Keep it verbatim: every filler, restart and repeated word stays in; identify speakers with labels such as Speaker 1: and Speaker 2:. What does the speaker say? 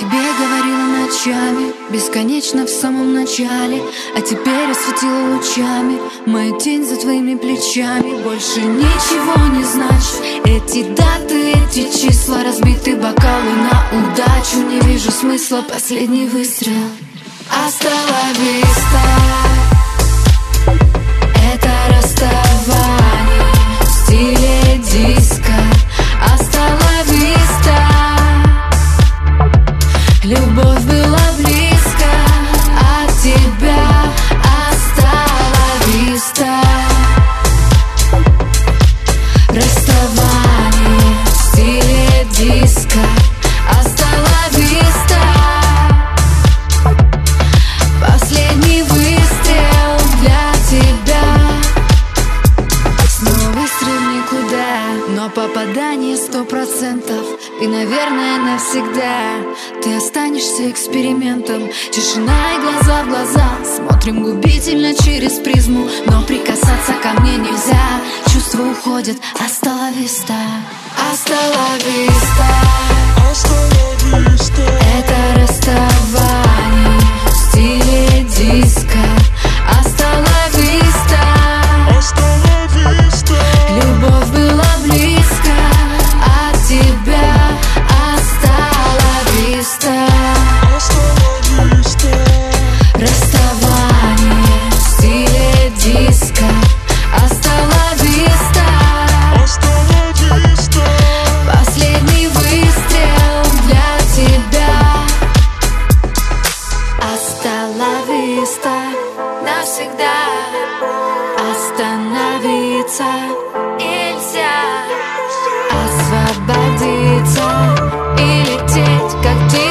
Speaker 1: тебе говорила ночами, бесконечно в самом начале, а теперь осветила лучами мою тень за твоими плечами. Больше ничего не значит эти даты, эти числа, разбиты бокалы на удачу. Не вижу смысла, последний выстрел. Hasta la vista. Это расставание в стиле диско. Hasta la vista. Любовь была близко от тебя. Hasta la vista. Расставание в стиле диско. Hasta la vista. Последний выстрел для тебя. Снова выстрел в никуда, но попадание сто процентов. И, наверное, навсегда ты останешься экспериментом. Тишина и глаза в глаза, смотрим губительно через призму, но прикасаться ко мне нельзя. Чувства уходят. Hasta la vista. Hasta la vista.
Speaker 2: Hasta la vista.
Speaker 1: Это расставание в стиле диско. Hasta la vista.
Speaker 2: Hasta la vista.
Speaker 1: Любовь была близко от тебя. Hasta la vista.
Speaker 2: Hasta la vista.
Speaker 1: Расставание в стиле диско. Hasta la vista.
Speaker 2: Hasta la vista.
Speaker 1: Последний выстрел для тебя. Hasta la vista. Навсегда остановиться нельзя. Освободиться и лететь, как птица.